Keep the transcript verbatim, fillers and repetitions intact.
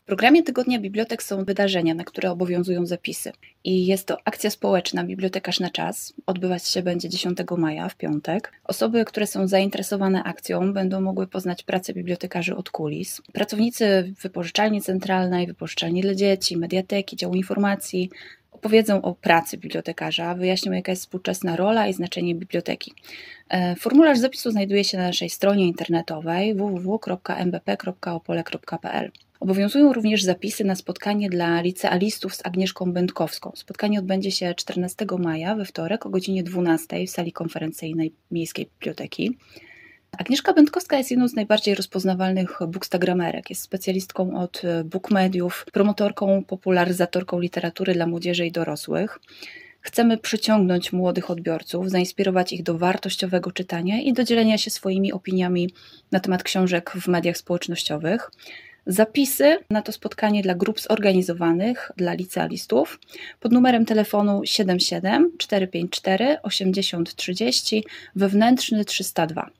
programie Tygodnia Bibliotek są wydarzenia, na które obowiązują zapisy. I jest to akcja społeczna Bibliotekarz na czas. Odbywać się będzie dziesiątego maja, w piątek. Osoby, które są zainteresowane akcją, będą mogły poznać pracę bibliotekarzy od kulis. Pracownicy Wypożyczalni Centralnej, Wypożyczalni dla Dzieci, Mediateki, Działu Informacji opowiedzą o pracy bibliotekarza, wyjaśnią, jaka jest współczesna rola i znaczenie biblioteki. Formularz zapisu znajduje się na naszej stronie internetowej w w w kropka m b p kropka opole kropka p l. Obowiązują również zapisy na spotkanie dla licealistów z Agnieszką Będkowską. Spotkanie odbędzie się czternastego maja, we wtorek o godzinie dwunastej w sali konferencyjnej Miejskiej Biblioteki. Agnieszka Będkowska jest jedną z najbardziej rozpoznawalnych bookstagramerek. Jest specjalistką od bookmediów, promotorką, popularyzatorką literatury dla młodzieży i dorosłych. Chcemy przyciągnąć młodych odbiorców, zainspirować ich do wartościowego czytania i do dzielenia się swoimi opiniami na temat książek w mediach społecznościowych. Zapisy na to spotkanie dla grup zorganizowanych, dla licealistów pod numerem telefonu siedem siedem cztery pięć cztery osiemdziesiąt trzydzieści, wewnętrzny trzysta dwa.